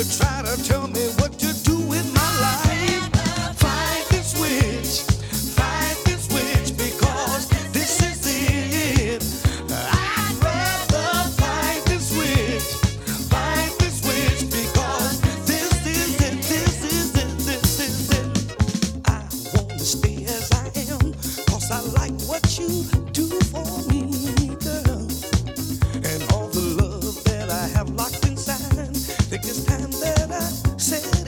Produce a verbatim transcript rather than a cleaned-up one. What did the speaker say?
Try to tell me what to do with my life. Fight this switch, fight this switch, because this is it. I'd rather fight this switch, fight this switch, because this is it, this is it, this is it. I wanna stay as I am, cause I like what you do for me, girl. And all the love that I have locked inside, think it's time that I said